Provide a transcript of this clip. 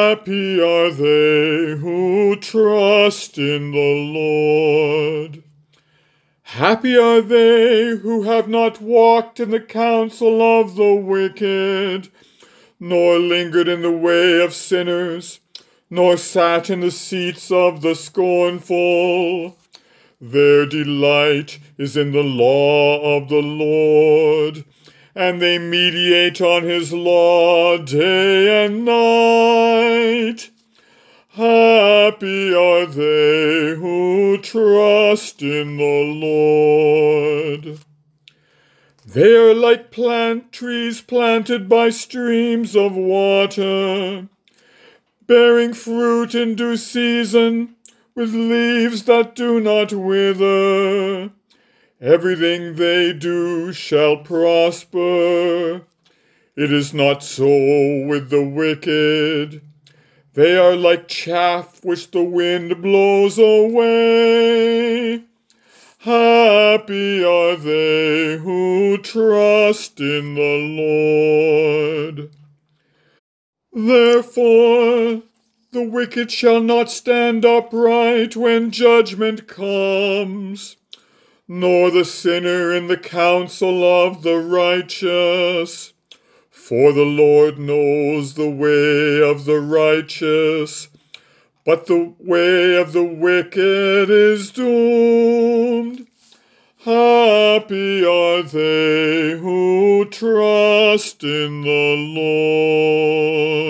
Happy are they who trust in the Lord. Happy are they who have not walked in the counsel of the wicked, nor lingered in the way of sinners, nor sat in the seats of the scornful. Their delight is in the law of the Lord, and they meditate on his law day and night. Happy are they who trust in the Lord. They are like trees planted by streams of water, bearing fruit in due season, with leaves that do not wither. Everything they do shall prosper. It is not so with the wicked. They are like chaff which the wind blows away. Happy are they who trust in the Lord. Therefore, the wicked shall not stand upright when judgment comes, nor the sinner in the counsel of the righteous. For the Lord knows the way of the righteous, but the way of the wicked is doomed. Happy are they who trust in the Lord.